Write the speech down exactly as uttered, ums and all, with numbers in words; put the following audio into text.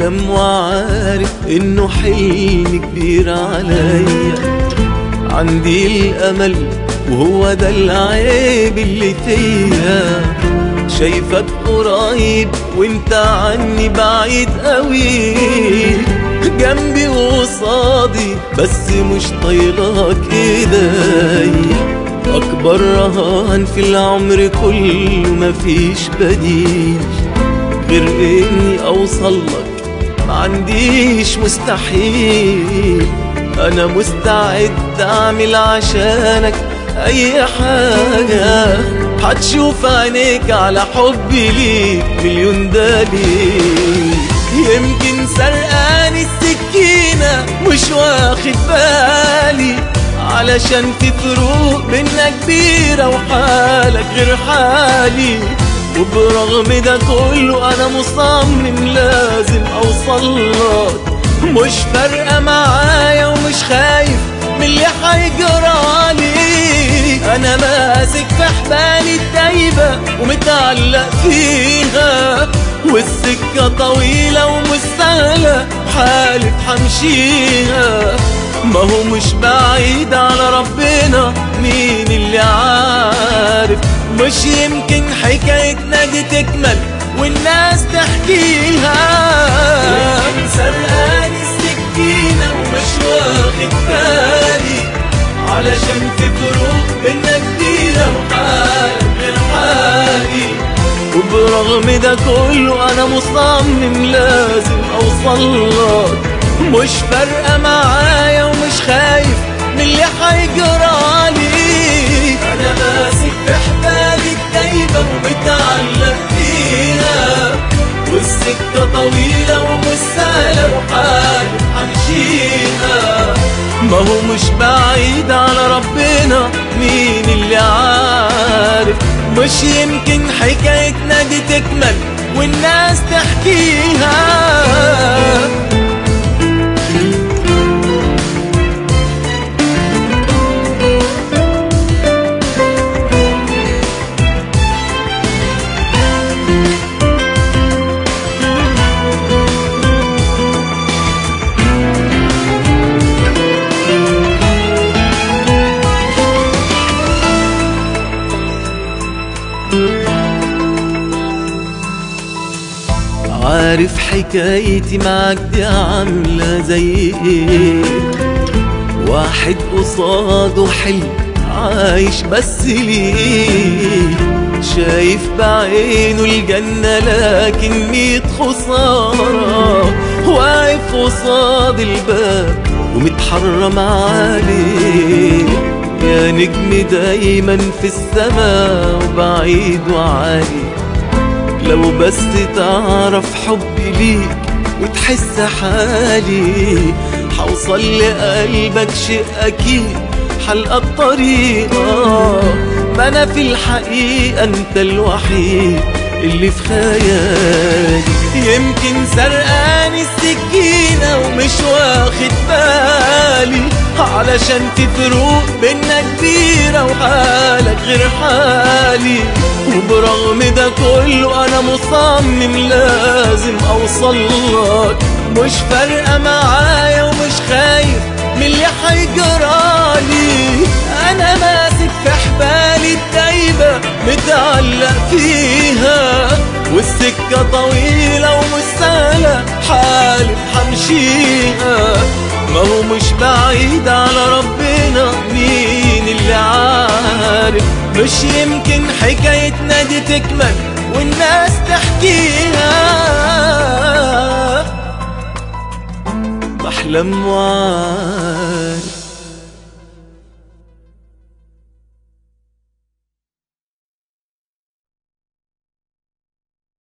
بحلم وعارف انه حلم كبير عليا، عندي الامل وهو ده العيب اللي فيا، شايفك قريب وانت عني بعيد قوي، جنبي وقصادي بس مش طايلك ايديا، اكبر رهان في العمر كله مفيش بديل غير اني اوصلك، ما عنديش مستحيل، انا مستعد اعمل عشانك اي حاجة، هتشوف عينيك على حبي ليك مليون دليل، يمكن سرقاني السكينة مش واخد بالي، علشان في فروق بينا كبيرة وحالك غير حالي، وبرغم ده كله انا مصمم لازم اوصلك، مش فارقة معايا ومش خايف من اللي هيجرالي، انا ماسك في حبالي الدايبة ومتعلق فيها، والسكة طويلة ومش سهلة حالف حمشيها، ما هو مش بعيد على ربنا مين اللي عارف، مش يمكن حكايتنا دي تكمل والناس تحكيها، يمكن سرقاني السكينة ومش واخد بالي، علشان في فروق بينا كتيرة وحالك غير حالي، وبرغم ده كله انا مصمم لازم اوصلك، مش فارقة معايا ومش خايف من اللي هيجرالي، انا ماسك في حبالي الدايبة ومتعلق فيها، والسكة طويلة ومش سهلة وحالف حمشيها، ما هو مش بعيد على ربنا مين اللي عارف، مش يمكن حكايتنا دي تكمل والناس تحكيها. عارف حكايتي معاك دي عاملة زي ايه، واحد قصاده حلم عايش بس ليه، شايف بعينه الجنة لكن ميت خسارة، واقف قصاد الباب ومتحرم عليه، يا نجم دايما في السما وبعيد وعالي، لو بس تعرف حبي ليك وتحس حالي، حوصل لقلبك شيء أكيد حلقة الطريقة، ما أنا في الحقيقة أنت الوحيد اللي في خيالي، يمكن سرقاني السكينة ومش واخد بالي، علشان في فروق بينا كبيرة وحالك غير حالي، وبرغم ده كله انا مصمم لازم اوصلك، مش فارقة معايا ومش خايف من اللي هيجرالي، انا ماسك في حبالي الدايبة متعلق فيها، والسكة طويلة ومش سهلة حالف حمشيها، ما هو مش بعيد على ربنا مين اللي عارف، مش يمكن حكايتنا دي تكمل والناس تحكيها، بحلم وعارف